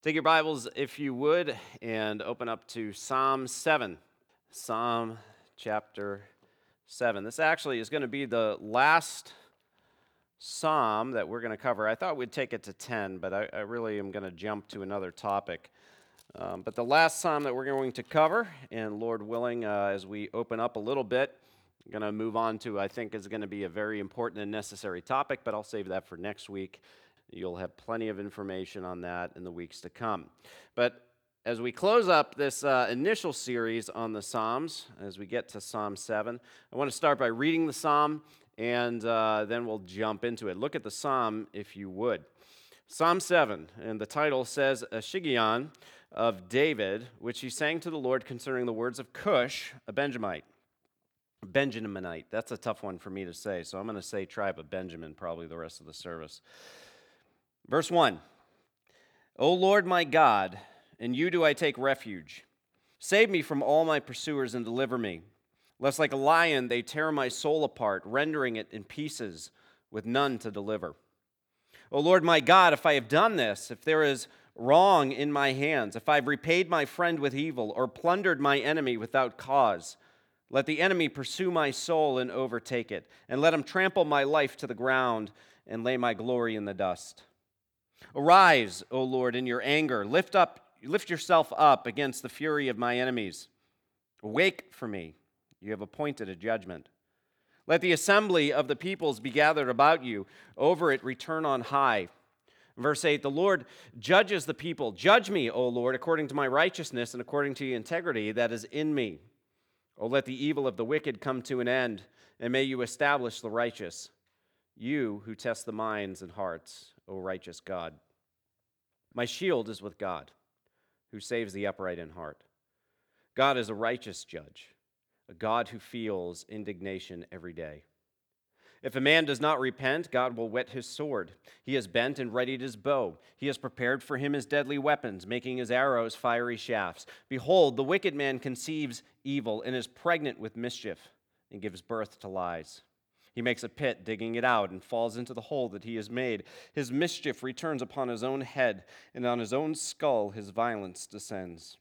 Take your Bibles, if you would, and open up to Psalm 7. Psalm chapter 7. This actually is going to be the last psalm that we're going to cover. I thought we'd take it to 10, but I really am going to jump to another topic. But the last psalm that we're going to cover, and Lord willing, as we open up a little bit, I'm going to move on to, I think, is going to be a very important and necessary topic, but I'll save that for next week. You'll have plenty of information on that in the weeks to come. But as we close up this initial series on the Psalms, as we get to Psalm 7, I want to start by reading the Psalm, and then we'll jump into it. Look at the Psalm, if you would. Psalm 7, and the title says, A Shiggaion of David, which he sang to the Lord concerning the words of Cush, a Benjaminite. Benjaminite, that's a tough one for me to say, so I'm going to say tribe of Benjamin probably the rest of the service. Verse 1, O Lord my God, in you do I take refuge. Save me from all my pursuers and deliver me, lest like a lion they tear my soul apart, rendering it in pieces with none to deliver. O Lord my God, if I have done this, if there is wrong in my hands, if I've repaid my friend with evil or plundered my enemy without cause, let the enemy pursue my soul and overtake it, and let him trample my life to the ground and lay my glory in the dust. Arise, O Lord, in your anger. Lift yourself up against the fury of my enemies. Awake for me. You have appointed a judgment. Let the assembly of the peoples be gathered about you. Over it return on high. Verse 8, the Lord judges the people. Judge me, O Lord, according to my righteousness and according to the integrity that is in me. O let the evil of the wicked come to an end, and may you establish the righteous. You who test the minds and hearts, O righteous God. My shield is with God, who saves the upright in heart. God is a righteous judge, a God who feels indignation every day. If a man does not repent, God will whet his sword. He has bent and readied his bow. He has prepared for him his deadly weapons, making his arrows fiery shafts. Behold, the wicked man conceives evil and is pregnant with mischief and gives birth to lies. He makes a pit, digging it out, and falls into the hole that he has made. His mischief returns upon his own head, and on his own skull his violence descends.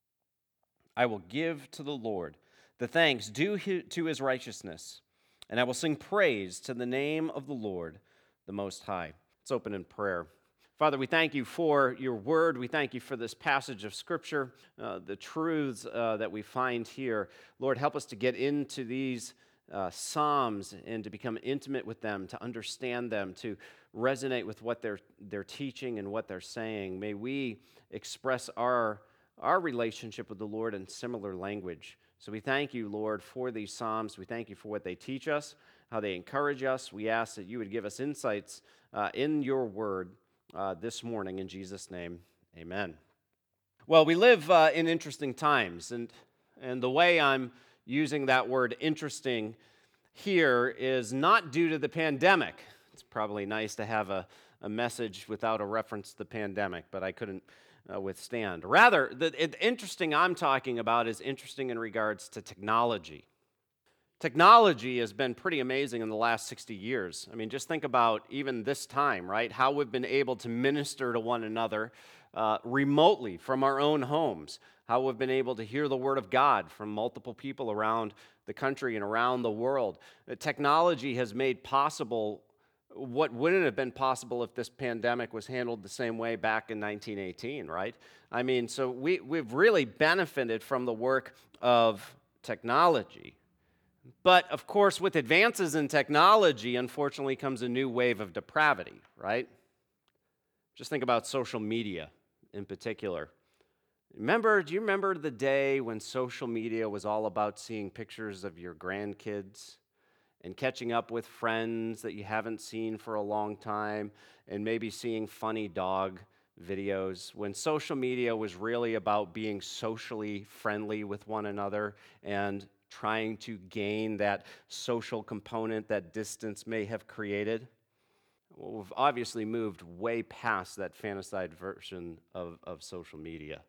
I will give to the Lord the thanks due to his righteousness, and I will sing praise to the name of the Lord, the Most High. Let's open in prayer. Father, we thank you for your word. We thank you for this passage of Scripture, the truths that we find here. Lord, help us to get into these Psalms and to become intimate with them, to understand them, to resonate with what they're teaching and what they're saying. May we express our relationship with the Lord in similar language. So we thank you, Lord, for these Psalms. We thank you for what they teach us, how they encourage us. We ask that you would give us insights in your word this morning. In Jesus' name, amen. Well, we live in interesting times, and the way I'm using that word interesting here is not due to the pandemic. It's probably nice to have a message without a reference to the pandemic, but I couldn't withstand. Rather, the interesting I'm talking about is interesting in regards to technology. Technology has been pretty amazing in the last 60 years. I mean, just think about even this time, right? How we've been able to minister to one another remotely from our own homes. How we've been able to hear the word of God from multiple people around the country and around the world. Technology has made possible what wouldn't have been possible if this pandemic was handled the same way back in 1918, right? I mean, so we've really benefited from the work of technology. But, of course, with advances in technology, unfortunately, comes a new wave of depravity, right? Just think about social media in particular. Do you remember the day when social media was all about seeing pictures of your grandkids and catching up with friends that you haven't seen for a long time and maybe seeing funny dog videos, when social media was really about being socially friendly with one another and trying to gain that social component that distance may have created? Well, we've obviously moved way past that fantasized version of social media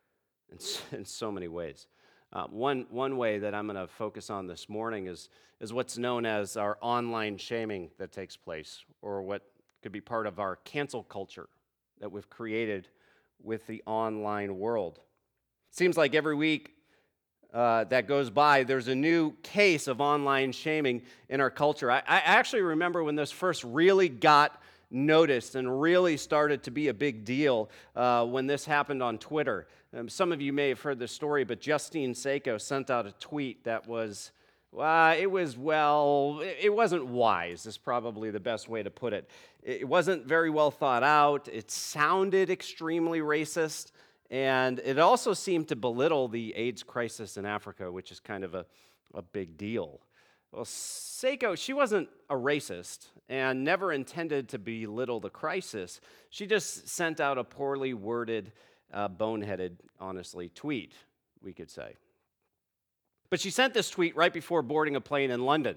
in so many ways. One way that I'm going to focus on this morning is what's known as our online shaming that takes place, or what could be part of our cancel culture that we've created with the online world. Seems like every week that goes by, there's a new case of online shaming in our culture. I actually remember when this first really got noticed and really started to be a big deal when this happened on Twitter. Some of you may have heard this story, but Justine Sacco sent out a tweet that was, it wasn't wise, is probably the best way to put it. It wasn't very well thought out. It sounded extremely racist. And it also seemed to belittle the AIDS crisis in Africa, which is kind of a big deal. Well, Sacco, she wasn't a racist and never intended to belittle the crisis. She just sent out a poorly worded, boneheaded, honestly, tweet, we could say. But she sent this tweet right before boarding a plane in London,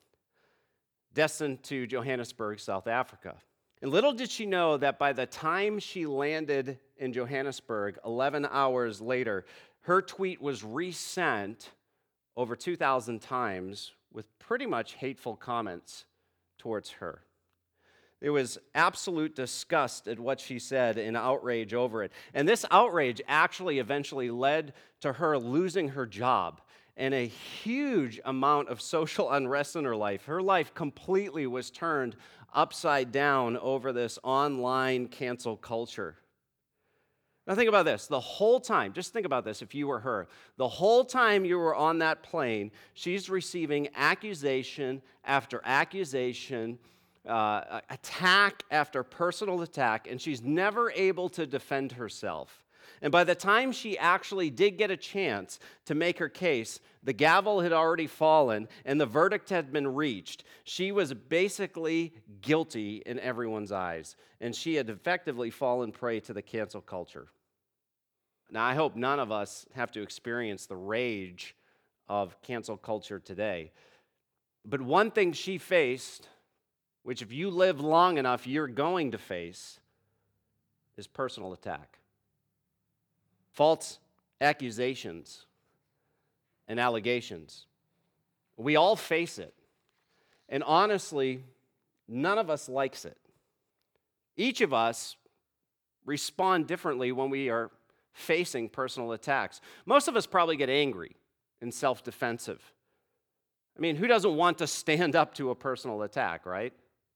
destined to Johannesburg, South Africa. And little did she know that by the time she landed in Johannesburg, 11 hours later, her tweet was resent over 2,000 times with pretty much hateful comments towards her. There was absolute disgust at what she said and outrage over it. And this outrage actually eventually led to her losing her job and a huge amount of social unrest in her life. Her life completely was turned upside down over this online cancel culture. Now think about this. The whole time, just think about this if you were her. The whole time you were on that plane, she's receiving accusation after accusation, attack after personal attack, and she's never able to defend herself. And by the time she actually did get a chance to make her case, the gavel had already fallen and the verdict had been reached. She was basically guilty in everyone's eyes, and she had effectively fallen prey to the cancel culture. Now, I hope none of us have to experience the rage of cancel culture today. But one thing she faced, which if you live long enough, you're going to face, is personal attack. False accusations and allegations. We all face it. And honestly, none of us likes it. Each of us respond differently when we are facing personal attacks. Most of us probably get angry and self-defensive. I mean, who doesn't want to stand up to a personal attack, right?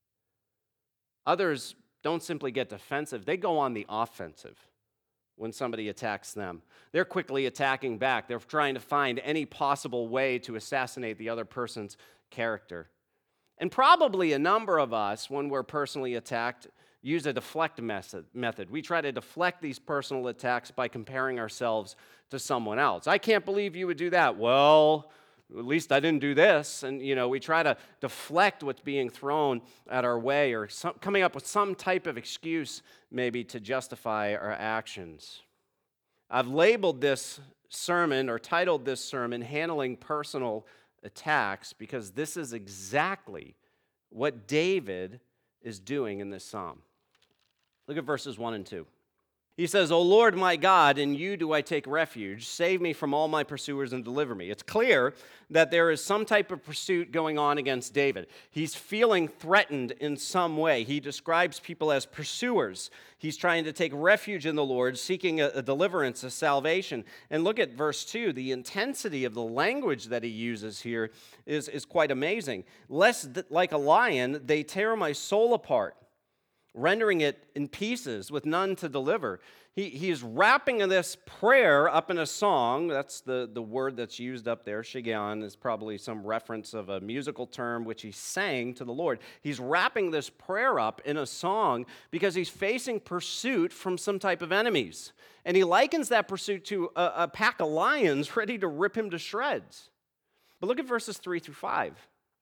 Others don't simply get defensive, they go on the offensive. When somebody attacks them, they're quickly attacking back. They're trying to find any possible way to assassinate the other person's character. And probably a number of us, when we're personally attacked, use a deflect method. We try to deflect these personal attacks by comparing ourselves to someone else. I can't believe you would do that. Well, at least I didn't do this. And, we try to deflect what's being thrown at our way or coming up with some type of excuse maybe to justify our actions. I've labeled this sermon or titled this sermon, Handling Personal Attacks, because this is exactly what David is doing in this psalm. Look at verses 1 and 2. He says, O Lord my God, in you do I take refuge. Save me from all my pursuers and deliver me. It's clear that there is some type of pursuit going on against David. He's feeling threatened in some way. He describes people as pursuers. He's trying to take refuge in the Lord, seeking a deliverance, a salvation. And look at verse 2. The intensity of the language that he uses here is quite amazing. Lest like a lion, they tear my soul apart, rendering it in pieces with none to deliver. He is wrapping this prayer up in a song. That's the word that's used up there. Shiggaion is probably some reference of a musical term which he sang to the Lord. He's wrapping this prayer up in a song because he's facing pursuit from some type of enemies. And he likens that pursuit to a pack of lions ready to rip him to shreds. But look at verses 3 through 5.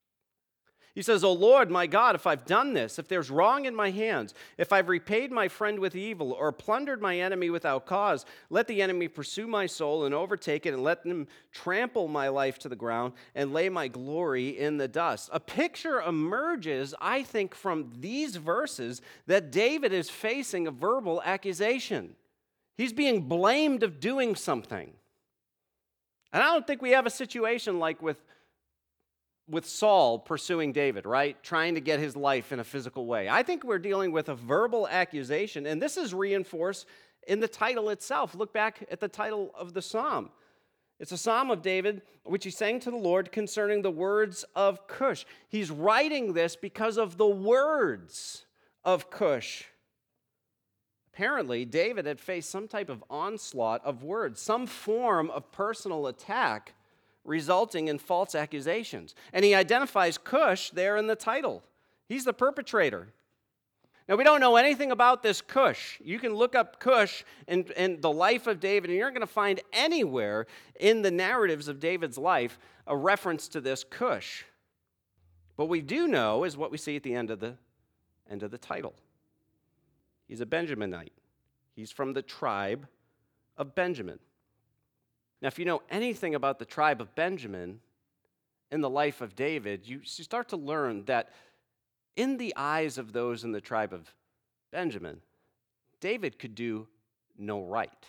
He says, O Lord, my God, if I've done this, if there's wrong in my hands, if I've repaid my friend with evil or plundered my enemy without cause, let the enemy pursue my soul and overtake it, and let them trample my life to the ground and lay my glory in the dust. A picture emerges, I think, from these verses that David is facing a verbal accusation. He's being blamed of doing something. And I don't think we have a situation like with with Saul pursuing David, right? Trying to get his life in a physical way. I think we're dealing with a verbal accusation, and this is reinforced in the title itself. Look back at the title of the psalm. It's a psalm of David, which he sang to the Lord concerning the words of Cush. He's writing this because of the words of Cush. Apparently, David had faced some type of onslaught of words, some form of personal attack resulting in false accusations. And he identifies Cush there in the title. He's the perpetrator. Now, we don't know anything about this Cush. You can look up Cush in the life of David, and you're not going to find anywhere in the narratives of David's life a reference to this Cush. What we do know is what we see at the end of the title. He's a Benjaminite. He's from the tribe of Benjamin. Now, if you know anything about the tribe of Benjamin in the life of David, you start to learn that in the eyes of those in the tribe of Benjamin, David could do no right.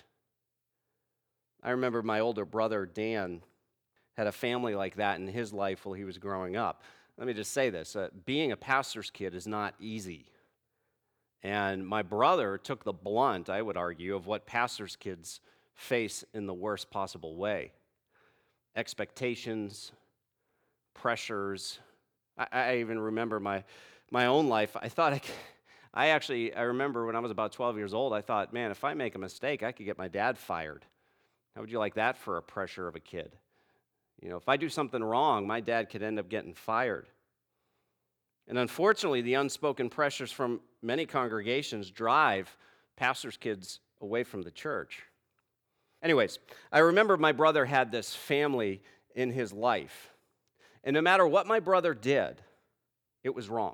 I remember my older brother, Dan, had a family like that in his life while he was growing up. Let me just say this. Being a pastor's kid is not easy. And my brother took the blunt, I would argue, of what pastor's kids face in the worst possible way. Expectations, pressures. I even remember my own life. I remember when I was about 12 years old, I thought, man, if I make a mistake, I could get my dad fired. How would you like that for a pressure of a kid? You know, if I do something wrong, my dad could end up getting fired. And unfortunately, the unspoken pressures from many congregations drive pastors' kids away from the church. Anyways, I remember my brother had this family in his life. And no matter what my brother did, it was wrong.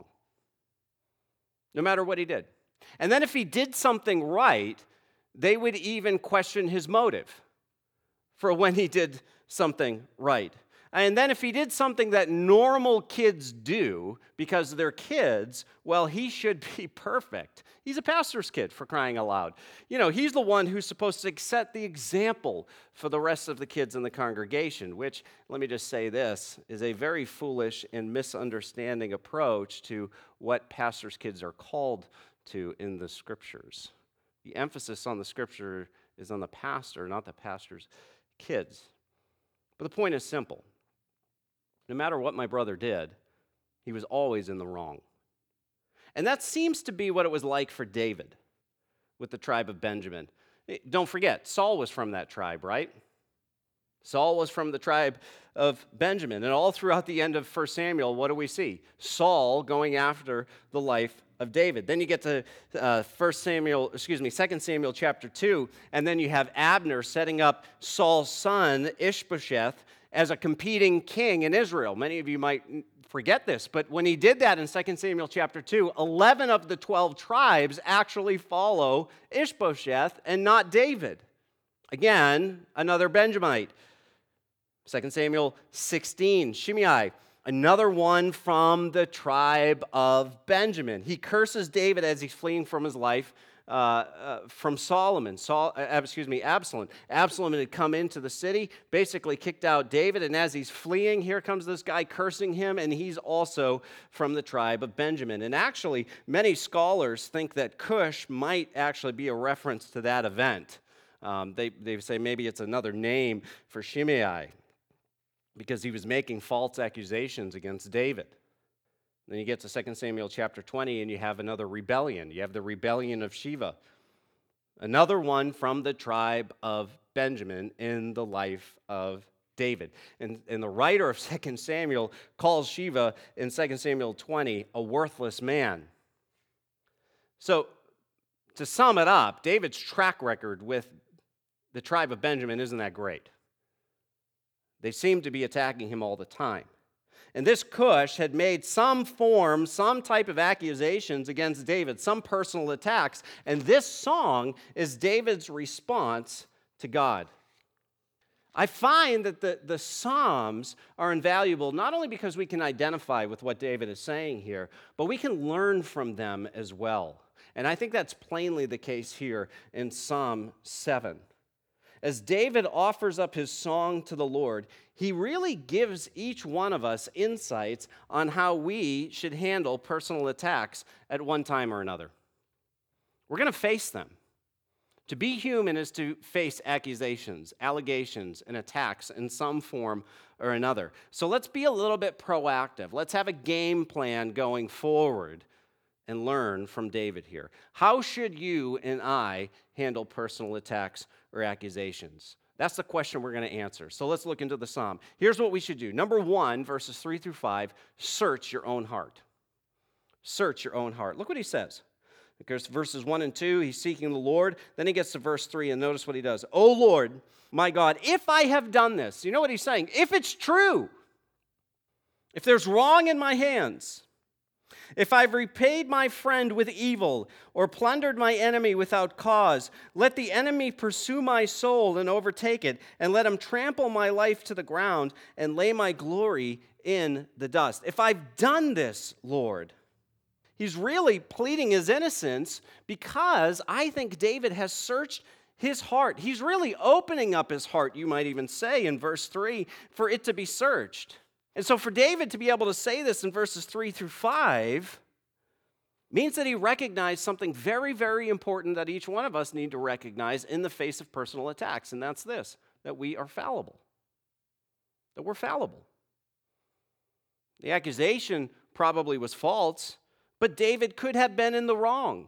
No matter what he did. And then if he did something right, they would even question his motive for when he did something right. And then if he did something that normal kids do because they're kids, well, he should be perfect. He's a pastor's kid, for crying out loud. You know, he's the one who's supposed to set the example for the rest of the kids in the congregation, which, let me just say this, is a very foolish and misunderstanding approach to what pastors' kids are called to in the Scriptures. The emphasis on the Scripture is on the pastor, not the pastor's kids. But the point is simple. No matter what my brother did, he was always in the wrong. And that seems to be what it was like for David with the tribe of Benjamin. Don't forget, Saul was from that tribe, right? Saul was from the tribe of Benjamin. And all throughout the end of 1 Samuel, what do we see? Saul going after the life of David. Then you get to 2 Samuel chapter 2, and then you have Abner setting up Saul's son, Ishbosheth, as a competing king in Israel. Many of you might forget this, but when he did that in 2 Samuel chapter 2, 11 of the 12 tribes actually follow Ishbosheth and not David. Again, another Benjamite. 2 Samuel 16, Shimei, another one from the tribe of Benjamin. He curses David as he's fleeing from his life from Absalom. Absalom had come into the city, basically kicked out David, and as he's fleeing, here comes this guy cursing him, and he's also from the tribe of Benjamin. And actually, many scholars think that Cush might actually be a reference to that event. They say maybe it's another name for Shimei, because he was making false accusations against David. Then you get to 2 Samuel chapter 20, and you have another rebellion. You have the rebellion of Sheva, another one from the tribe of Benjamin in the life of David. And the writer of 2 Samuel calls Sheva in 2 Samuel 20 a worthless man. So, to sum it up, David's track record with the tribe of Benjamin isn't that great. They seem to be attacking him all the time. And this Cush had made some type of accusations against David, some personal attacks. And this song is David's response to God. I find that the Psalms are invaluable not only because we can identify with what David is saying here, but we can learn from them as well. And I think that's plainly the case here in Psalm 7. as David offers up his song to the Lord, he really gives each one of us insights on how we should handle personal attacks at one time or another. We're going to face them. To be human is to face accusations, allegations, and attacks in some form or another. So let's be a little bit proactive. Let's have a game plan going forward and learn from David here. How should you and I handle personal attacks or accusations? That's the question we're going to answer. So let's look into the psalm. Here's what we should do. Number 1, verses 3 through 5, search your own heart. Search your own heart. Look what he says. Because verses 1 and 2, he's seeking the Lord. Then he gets to verse 3, and notice what he does. O Lord, my God, if I have done this, you know what he's saying? If it's true, if there's wrong in my hands, if I've repaid my friend with evil or plundered my enemy without cause, let the enemy pursue my soul and overtake it, and let him trample my life to the ground and lay my glory in the dust. If I've done this, Lord, he's really pleading his innocence because I think David has searched his heart. He's really opening up his heart, you might even say, in verse 3, for it to be searched. And so for David to be able to say this in verses 3 through 5 means that he recognized something very, very important that each one of us need to recognize in the face of personal attacks, and that's this, that we are fallible. That we're fallible. The accusation probably was false, but David could have been in the wrong.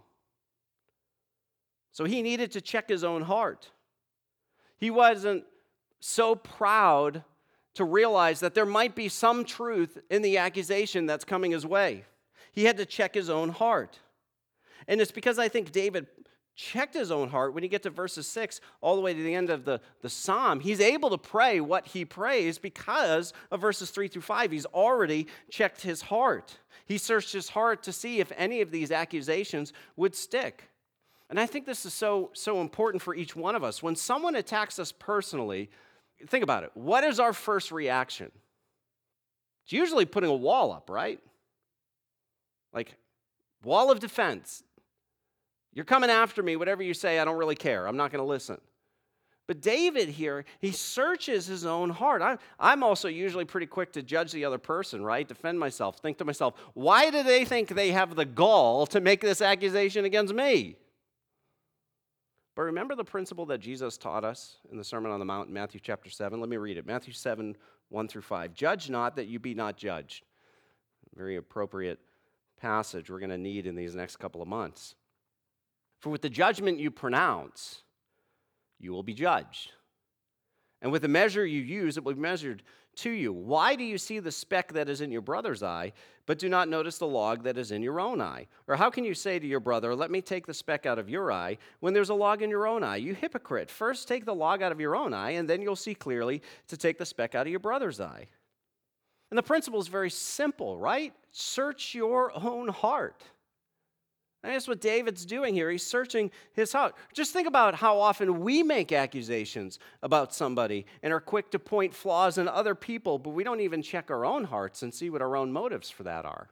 So he needed to check his own heart. He wasn't so proud to realize that there might be some truth in the accusation that's coming his way. He had to check his own heart. And it's because I think David checked his own heart when you get to verses 6 all the way to the end of the psalm. He's able to pray what he prays because of verses 3 through 5. He's already checked his heart. He searched his heart to see if any of these accusations would stick. And I think this is so important for each one of us. When someone attacks us personally, think about it. What is our first reaction? It's usually putting a wall up, right? Like, wall of defense. You're coming after me, whatever you say, I don't really care. I'm not going to listen. But David here, he searches his own heart. I'm also usually pretty quick to judge the other person, right? Defend myself. Think to myself, why do they think they have the gall to make this accusation against me? But remember the principle that Jesus taught us in the Sermon on the Mount in Matthew chapter 7? Let me read it. Matthew 7, 1 through 5. Judge not that you be not judged. Very appropriate passage we're going to need in these next couple of months. For with the judgment you pronounce, you will be judged. And with the measure you use, it will be measured to you. Why do you see the speck that is in your brother's eye, but do not notice the log that is in your own eye? Or how can you say to your brother, let me take the speck out of your eye, when there's a log in your own eye? You hypocrite, first take the log out of your own eye, and then you'll see clearly to take the speck out of your brother's eye. And the principle is very simple, right? Search your own heart. And that's what David's doing here. He's searching his heart. Just think about how often we make accusations about somebody and are quick to point flaws in other people, but we don't even check our own hearts and see what our own motives for that are.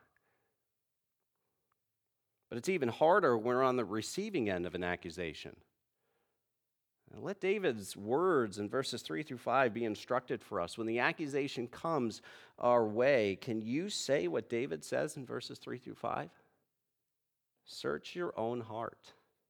But it's even harder when we're on the receiving end of an accusation. Now, let David's words in verses 3 through 5 be instructed for us. When the accusation comes our way, can you say what David says in verses 3 through 5? Search your own heart.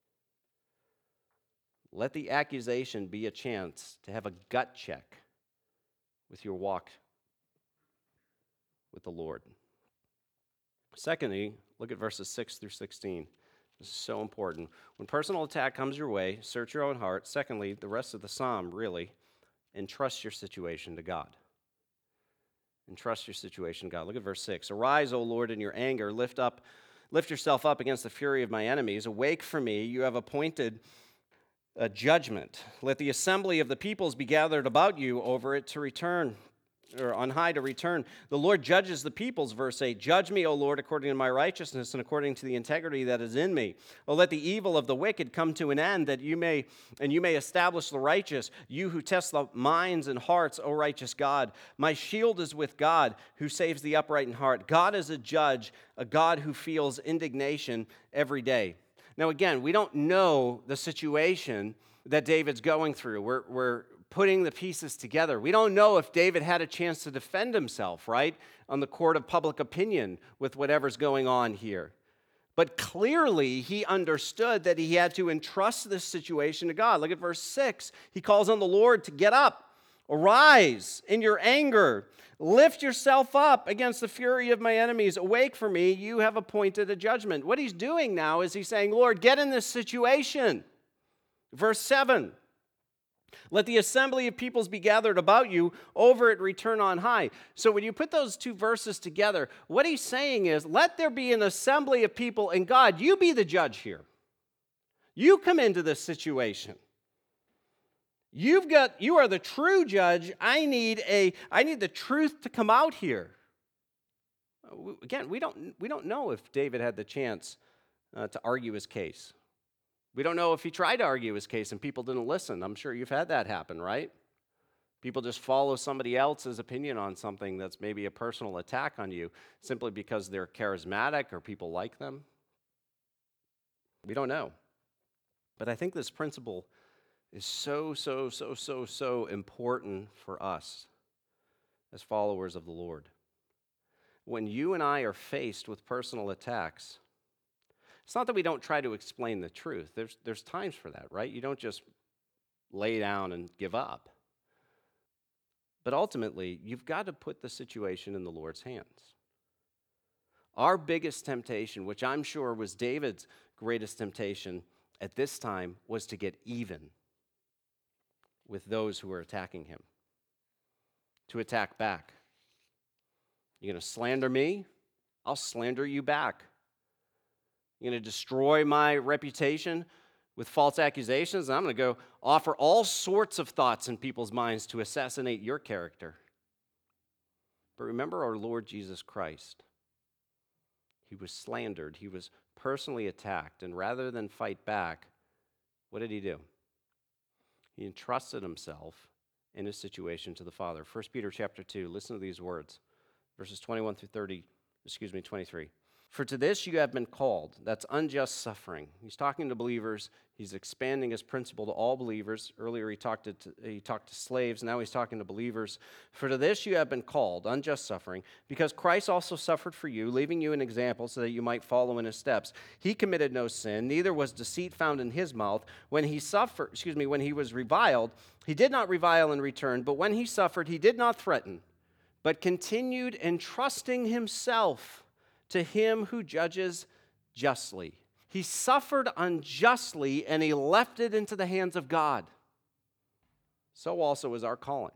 Let the accusation be a chance to have a gut check with your walk with the Lord. Secondly, look at verses 6 through 16. This is so important. When personal attack comes your way, search your own heart. Secondly, the rest of the psalm, really, entrust your situation to God. Entrust your situation to God. Look at verse 6. Arise, O Lord, in your anger. Lift yourself up against the fury of my enemies. Awake for me. You have appointed a judgment. Let the assembly of the peoples be gathered about you over it to return, or on high to return. The Lord judges the peoples, verse 8. Judge me, O Lord, according to my righteousness and according to the integrity that is in me. O let the evil of the wicked come to an end, that you may establish the righteous, you who test the minds and hearts, O righteous God. My shield is with God, who saves the upright in heart. God is a judge, a God who feels indignation every day. Now, again, we don't know the situation that David's going through. We're putting the pieces together. We don't know if David had a chance to defend himself, right, on the court of public opinion with whatever's going on here. But clearly, he understood that he had to entrust this situation to God. Look at verse 6. He calls on the Lord to get up, arise in your anger, lift yourself up against the fury of my enemies. Awake for me, you have appointed a judgment. What he's doing now is he's saying, Lord, get in this situation. Verse 7. Let the assembly of peoples be gathered about you, over it return on high. So when you put those two verses together, what he's saying is, let there be an assembly of people, and God, you be the judge here. You come into this situation. You are the true judge. I need the truth to come out here. Again, we don't know if David had the chance to argue his case. We don't know if he tried to argue his case and people didn't listen. I'm sure you've had that happen, right? People just follow somebody else's opinion on something that's maybe a personal attack on you simply because they're charismatic or people like them. We don't know. But I think this principle is so important for us as followers of the Lord. When you and I are faced with personal attacks, it's not that we don't try to explain the truth. There's times for that, right? You don't just lay down and give up. But ultimately, you've got to put the situation in the Lord's hands. Our biggest temptation, which I'm sure was David's greatest temptation at this time, was to get even with those who were attacking him, to attack back. You're going to slander me? I'll slander you back. You're going to destroy my reputation with false accusations, and I'm going to go offer all sorts of thoughts in people's minds to assassinate your character. But remember our Lord Jesus Christ. He was slandered. He was personally attacked, and rather than fight back, what did he do? He entrusted himself in his situation to the Father. 1 Peter chapter 2, listen to these words, verses 23. For to this you have been called. That's unjust suffering. He's talking to believers. He's expanding his principle to all believers. Earlier he talked to slaves. Now he's talking to believers. For to this you have been called, unjust suffering, because Christ also suffered for you, leaving you an example so that you might follow in his steps. He committed no sin, neither was deceit found in his mouth. When he was reviled, he did not revile in return, but when he suffered, he did not threaten, but continued entrusting himself to him who judges justly. He suffered unjustly, and he left it into the hands of God. So also is our calling,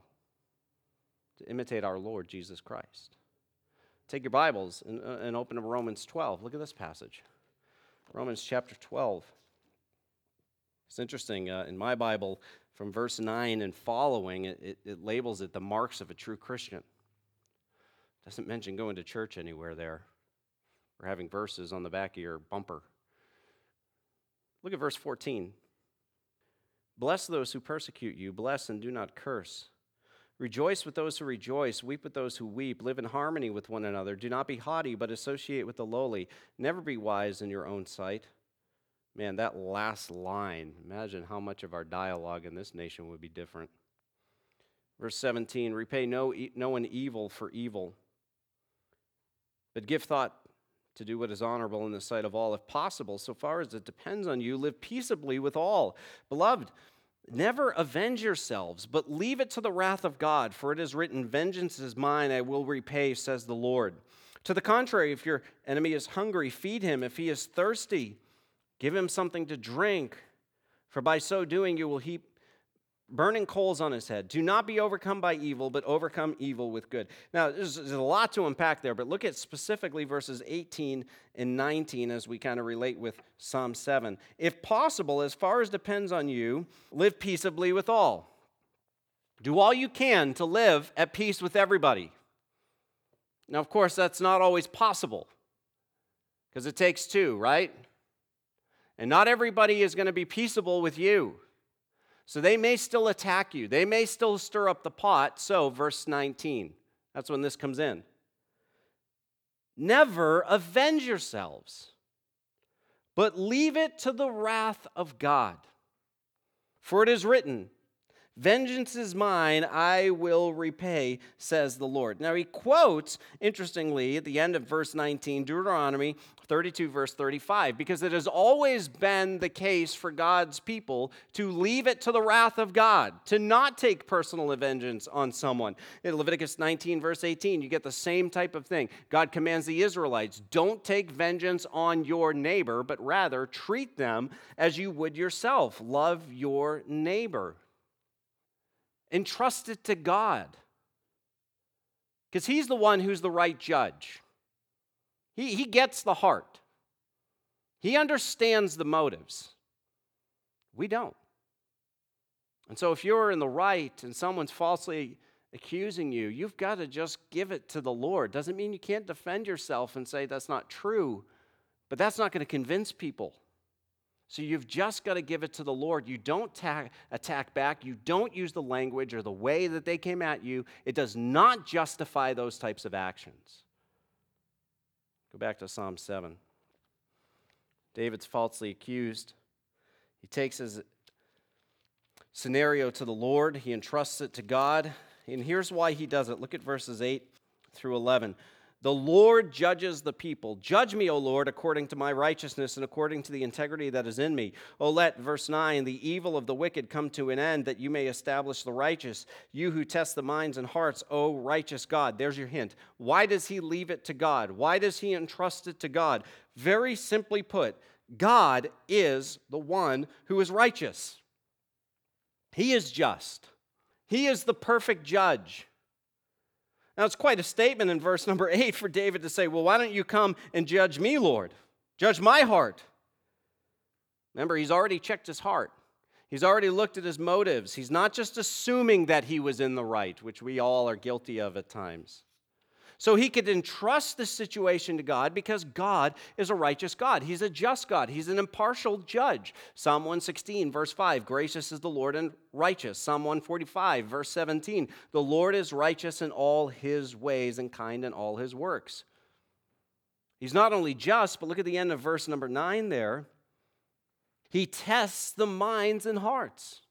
to imitate our Lord Jesus Christ. Take your Bibles and open to Romans 12. Look at this passage. Romans chapter 12. It's interesting. In my Bible, from verse 9 and following, it labels it the marks of a true Christian. It doesn't mention going to church anywhere there, or having verses on the back of your bumper. Look at verse 14. Bless those who persecute you. Bless and do not curse. Rejoice with those who rejoice. Weep with those who weep. Live in harmony with one another. Do not be haughty, but associate with the lowly. Never be wise in your own sight. Man, that last line, imagine how much of our dialogue in this nation would be different. Verse 17, repay no one evil for evil, but give thought to do what is honorable in the sight of all, if possible, so far as it depends on you, live peaceably with all. Beloved, never avenge yourselves, but leave it to the wrath of God, for it is written, vengeance is mine, I will repay, says the Lord. To the contrary, if your enemy is hungry, feed him. If he is thirsty, give him something to drink, for by so doing you will heap burning coals on his head. Do not be overcome by evil, but overcome evil with good. Now, there's a lot to unpack there, but look at specifically verses 18 and 19 as we kind of relate with Psalm 7. If possible, as far as depends on you, live peaceably with all. Do all you can to live at peace with everybody. Now, of course, that's not always possible, because it takes two, right? And not everybody is going to be peaceable with you. So they may still attack you. They may still stir up the pot. So, verse 19, that's when this comes in. Never avenge yourselves, but leave it to the wrath of God. For it is written, vengeance is mine, I will repay, says the Lord. Now he quotes, interestingly, at the end of verse 19, Deuteronomy 32, verse 35, because it has always been the case for God's people to leave it to the wrath of God, to not take personal vengeance on someone. In Leviticus 19, verse 18, you get the same type of thing. God commands the Israelites, don't take vengeance on your neighbor, but rather treat them as you would yourself. Love your neighbor. Entrust it to God, because he's the one who's the right judge. He gets the heart. He understands the motives. We don't. And so if you're in the right and someone's falsely accusing you, you've got to just give it to the Lord. Doesn't mean you can't defend yourself and say that's not true, but that's not going to convince people. So you've just got to give it to the Lord. You don't attack back. You don't use the language or the way that they came at you. It does not justify those types of actions. Go back to Psalm 7. David's falsely accused. He takes his scenario to the Lord. He entrusts it to God. And here's why he does it. Look at verses 8 through 11. The Lord judges the people. Judge me, O Lord, according to my righteousness and according to the integrity that is in me. O let, verse 9, the evil of the wicked come to an end, that you may establish the righteous. You who test the minds and hearts, O righteous God. There's your hint. Why does he leave it to God? Why does he entrust it to God? Very simply put, God is the one who is righteous. He is just. He is the perfect judge. Now, it's quite a statement in verse number 8 for David to say, well, why don't you come and judge me, Lord? Judge my heart. Remember, he's already checked his heart. He's already looked at his motives. He's not just assuming that he was in the right, which we all are guilty of at times. So he could entrust the situation to God because God is a righteous God. He's a just God. He's an impartial judge. Psalm 116, verse 5, gracious is the Lord and righteous. Psalm 145, verse 17, the Lord is righteous in all his ways and kind in all his works. He's not only just, but look at the end of verse number 9 there. He tests the minds and hearts.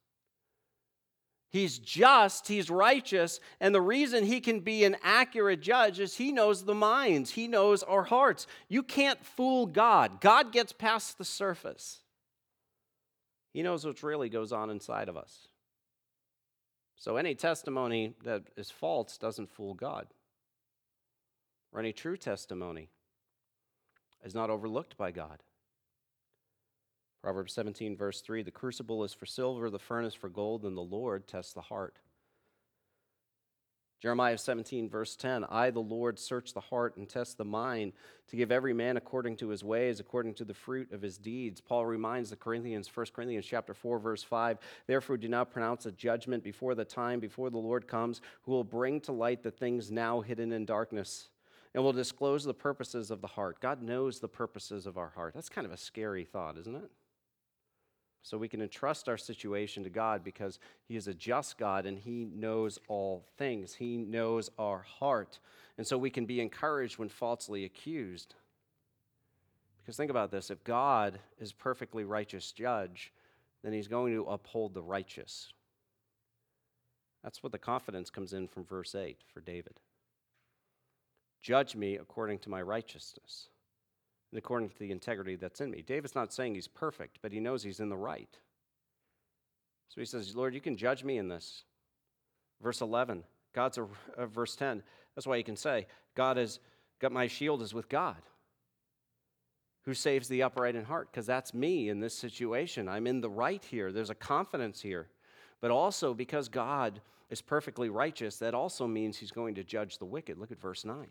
He's just, he's righteous, and the reason he can be an accurate judge is he knows the minds, he knows our hearts. You can't fool God. God gets past the surface. He knows what really goes on inside of us. So any testimony that is false doesn't fool God. Or any true testimony is not overlooked by God. Proverbs 17, verse 3, the crucible is for silver, the furnace for gold, and the Lord tests the heart. Jeremiah 17, verse 10, I, the Lord, search the heart and test the mind to give every man according to his ways, according to the fruit of his deeds. Paul reminds the Corinthians, 1 Corinthians chapter 4, verse 5, therefore do not pronounce a judgment before the time, before the Lord comes, who will bring to light the things now hidden in darkness, and will disclose the purposes of the heart. God knows the purposes of our heart. That's kind of a scary thought, isn't it? So we can entrust our situation to God because he is a just God and he knows all things. He knows our heart. And so we can be encouraged when falsely accused. Because think about this, if God is perfectly righteous judge, then he's going to uphold the righteous. That's what the confidence comes in from verse 8 for David. Judge me according to my righteousness and according to the integrity that's in me. David's not saying he's perfect, but he knows he's in the right. So he says, Lord, you can judge me in this. Verse 11, verse 10, that's why you can say, my shield is with God, who saves the upright in heart, because that's me in this situation. I'm in the right here. There's a confidence here. But also, because God is perfectly righteous, that also means he's going to judge the wicked. Look at verse 9.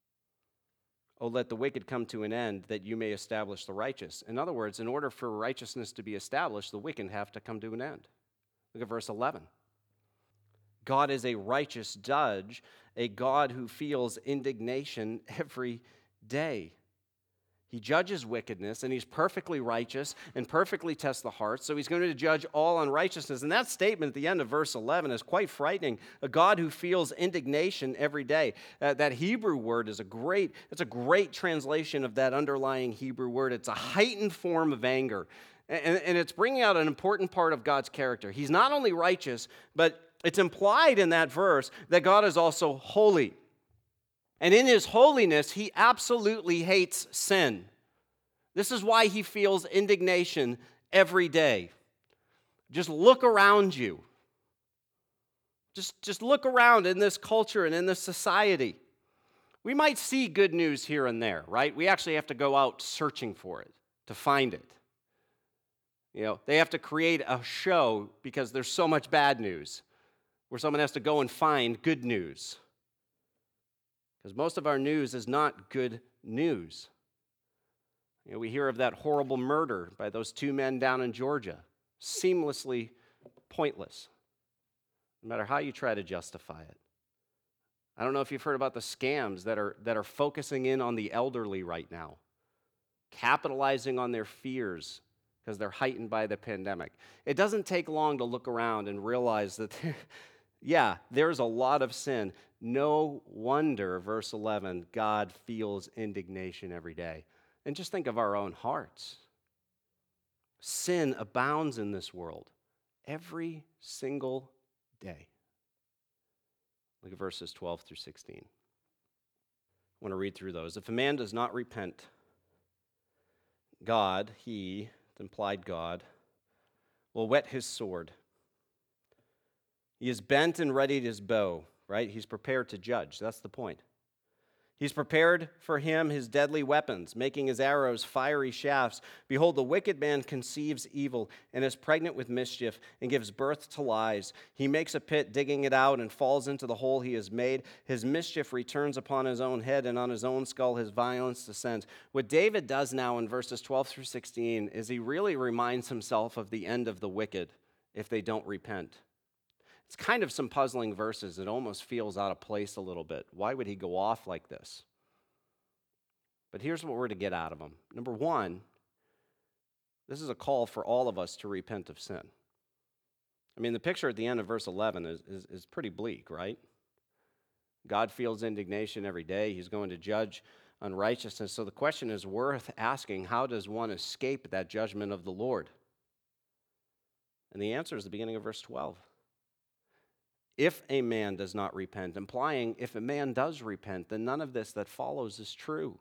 Oh, let the wicked come to an end, that you may establish the righteous. In other words, in order for righteousness to be established, the wicked have to come to an end. Look at verse 11. God is a righteous judge, a God who feels indignation every day. He judges wickedness, and he's perfectly righteous and perfectly tests the heart, so he's going to judge all unrighteousness. And that statement at the end of verse 11 is quite frightening. A God who feels indignation every day. That Hebrew word is it's a great translation of that underlying Hebrew word. It's a heightened form of anger, and it's bringing out an important part of God's character. He's not only righteous, but it's implied in that verse that God is also holy. And in his holiness, he absolutely hates sin. This is why he feels indignation every day. Just look around you. Just look around in this culture and in this society. We might see good news here and there, right? We actually have to go out searching for it to find it. They have to create a show because there's so much bad news where someone has to go and find good news. Because most of our news is not good news. We hear of that horrible murder by those two men down in Georgia. Seamlessly pointless, no matter how you try to justify it. I don't know if you've heard about the scams that are focusing in on the elderly right now, capitalizing on their fears because they're heightened by the pandemic. It doesn't take long to look around and realize that there's a lot of sin. No wonder, verse 11, God feels indignation every day. And just think of our own hearts. Sin abounds in this world every single day. Look at verses 12 through 16. I want to read through those. If a man does not repent, God, the implied God, will whet his sword. He is bent and readied his bow, right? He's prepared to judge. That's the point. He's prepared for him his deadly weapons, making his arrows fiery shafts. Behold, the wicked man conceives evil and is pregnant with mischief and gives birth to lies. He makes a pit, digging it out, and falls into the hole he has made. His mischief returns upon his own head, and on his own skull his violence descends. What David does now in verses 12 through 16 is he really reminds himself of the end of the wicked if they don't repent. It's kind of some puzzling verses. It almost feels out of place a little bit. Why would he go off like this? But here's what we're to get out of him. Number one, this is a call for all of us to repent of sin. I mean, the picture at the end of verse 11 is pretty bleak, right? God feels indignation every day. He's going to judge unrighteousness. So the question is worth asking, how does one escape that judgment of the Lord? And the answer is the beginning of verse 12. If a man does not repent, implying if a man does repent, then none of this that follows is true.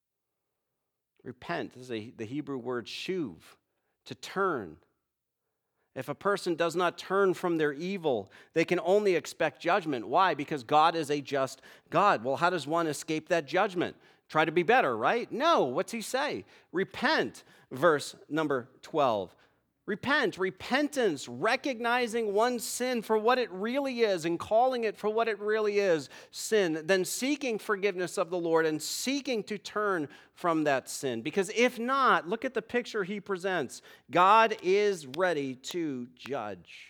Repent is the Hebrew word shuv, to turn. If a person does not turn from their evil, they can only expect judgment. Why? Because God is a just God. Well, how does one escape that judgment? Try to be better, right? No. What's he say? Repent, verse number 12. Repent, repentance, recognizing one's sin for what it really is and calling it for what it really is, sin, then seeking forgiveness of the Lord and seeking to turn from that sin. Because if not, look at the picture he presents. God is ready to judge.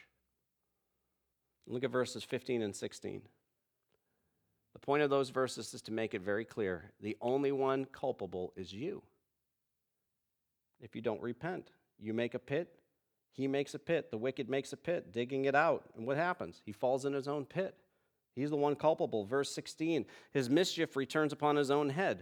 Look at verses 15 and 16. The point of those verses is to make it very clear. The only one culpable is you. If you don't repent, you make a pit. He makes a pit. The wicked makes a pit, digging it out. And what happens? He falls in his own pit. He's the one culpable. Verse 16, his mischief returns upon his own head,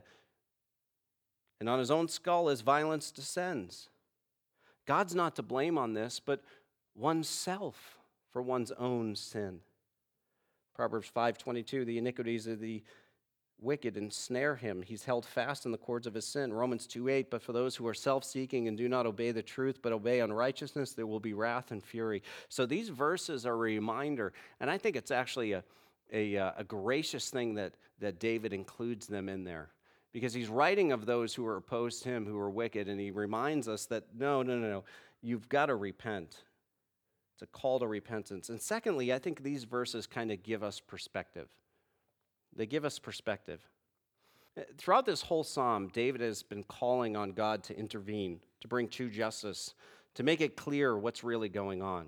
and on his own skull his violence descends. God's not to blame on this, but oneself for one's own sin. Proverbs 5:22, the iniquities of the wicked ensnare him. He's held fast in the cords of his sin. Romans 2:8, but for those who are self-seeking and do not obey the truth, but obey unrighteousness, there will be wrath and fury. So these verses are a reminder, and I think it's actually a gracious thing that David includes them in there, because he's writing of those who are opposed to him, who are wicked, and he reminds us that no, you've got to repent. It's a call to repentance. And secondly, I think these verses kind of give us perspective. They give us perspective. Throughout this whole psalm, David has been calling on God to intervene, to bring true justice, to make it clear what's really going on.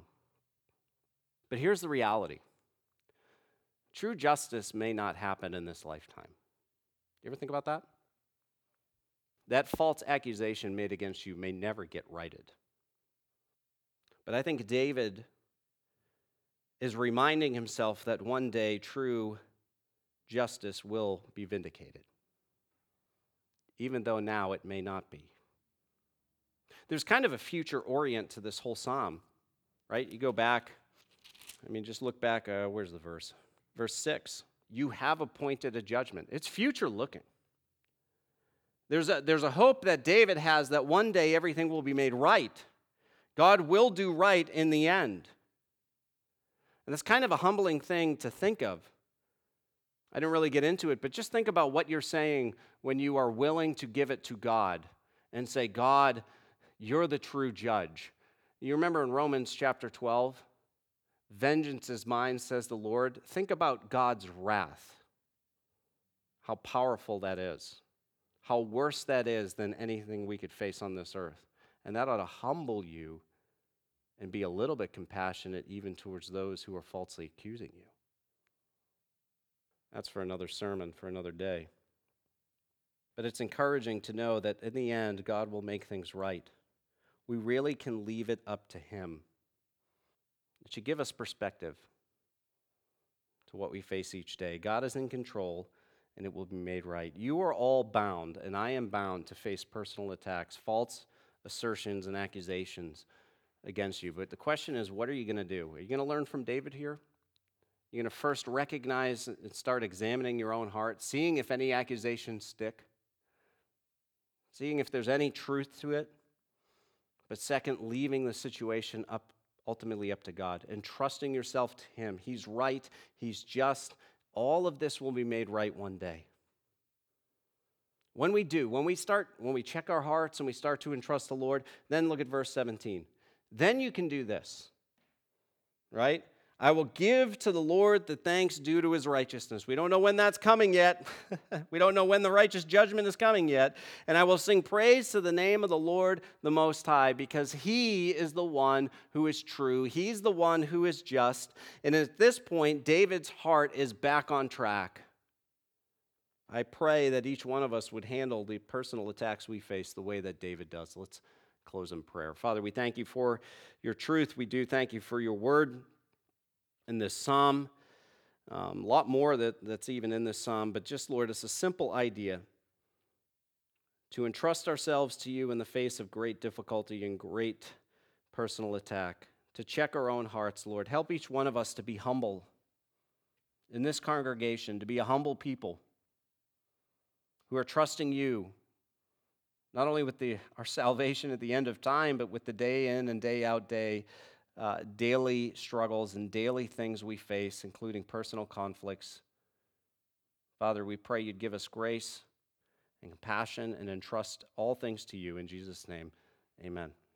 But here's the reality. True justice may not happen in this lifetime. You ever think about that? that false accusation made against you may never get righted. But I think David is reminding himself that one day true justice will be vindicated, even though now it may not be. There's kind of a future orient to this whole psalm, right? You go back, just look back, where's the verse? Verse 6, you have appointed a judgment. It's future looking. There's a hope that David has that one day everything will be made right. God will do right in the end. And that's kind of a humbling thing to think of. I didn't really get into it, but just think about what you're saying when you are willing to give it to God and say, God, you're the true judge. You remember in Romans chapter 12, vengeance is mine, says the Lord. Think about God's wrath, how powerful that is, how worse that is than anything we could face on this earth. And that ought to humble you and be a little bit compassionate even towards those who are falsely accusing you. That's for another sermon, for another day. But it's encouraging to know that in the end, God will make things right. We really can leave it up to Him. It should give us perspective to what we face each day. God is in control, and it will be made right. You are all bound, and I am bound to face personal attacks, false assertions, and accusations against you. But the question is, what are you going to do? Are you going to learn from David here? You're going to first recognize and start examining your own heart, seeing if any accusations stick, seeing if there's any truth to it. But second, leaving the situation ultimately up to God and trusting yourself to Him. He's right. He's just. All of this will be made right one day. When we do, when we check our hearts and we start to entrust the Lord, then look at verse 17. Then you can do this, right? I will give to the Lord the thanks due to His righteousness. We don't know when that's coming yet. We don't know when the righteous judgment is coming yet. And I will sing praise to the name of the Lord the Most High, because He is the one who is true. He's the one who is just. And at this point, David's heart is back on track. I pray that each one of us would handle the personal attacks we face the way that David does. Let's close in prayer. Father, we thank You for Your truth. We do thank You for Your word in this psalm. A lot more that's even in this psalm, but just, Lord, it's a simple idea to entrust ourselves to You in the face of great difficulty and great personal attack, to check our own hearts, Lord. Help each one of us to be humble in this congregation, to be a humble people who are trusting You, not only with our salvation at the end of time, but with the day in and day out daily struggles and daily things we face, including personal conflicts. Father, we pray You'd give us grace and compassion and entrust all things to You. In Jesus' name, amen.